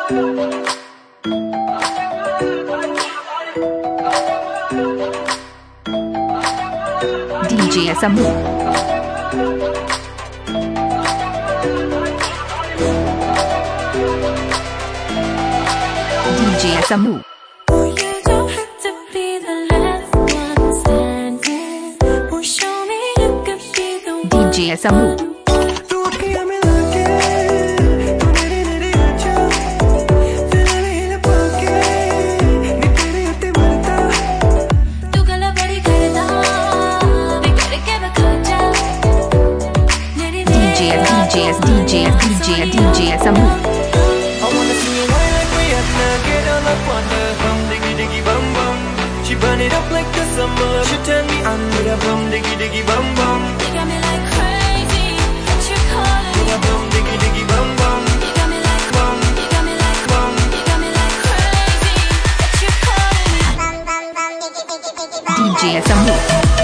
DJ Samu. DJ Samu. DJ Samu. DJ Samu. I wanna see you wine like Rihanna, get all up on the bum, diggy diggy bum bum. She burn it up like the summer. She turn me on with a bum, diggy diggy bum bum. You got me like crazy, what you calling? With a bum, diggy diggy bum bum. You got me like bum, you got me like bum. You got me like crazy, what you calling? DJ Samu.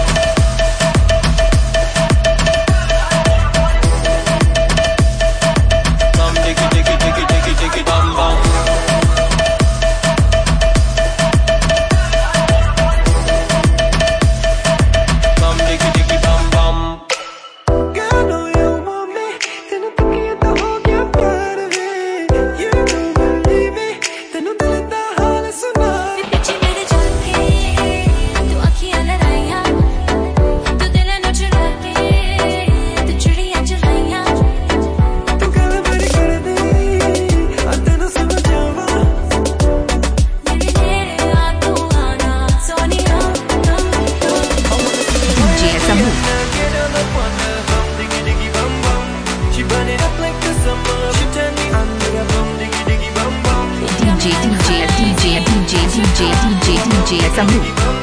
DJ Samu.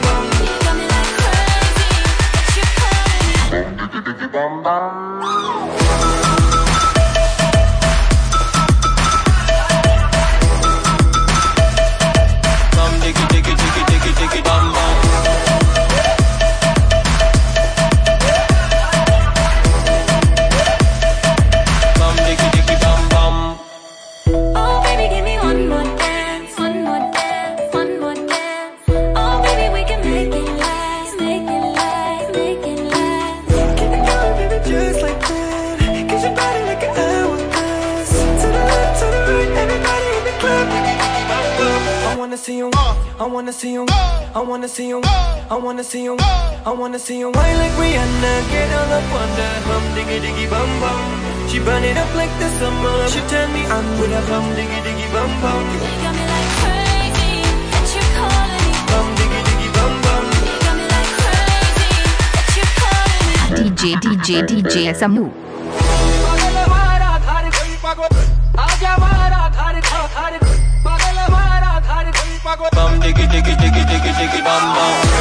I wanna see you, I wanna see you, I wanna see you, I wanna see you wine like Rihanna, get all up on that bum, diggy diggy bum bum. She burn it up like the summer. She turn me on with a bum, diggy diggy bum bum. You got me like crazy, what you calling? Bum, diggy diggy bum bum. You got me like crazy, what you calling? DJ Samu. Bum, diggy diggy diggy diggy diggy bum bum.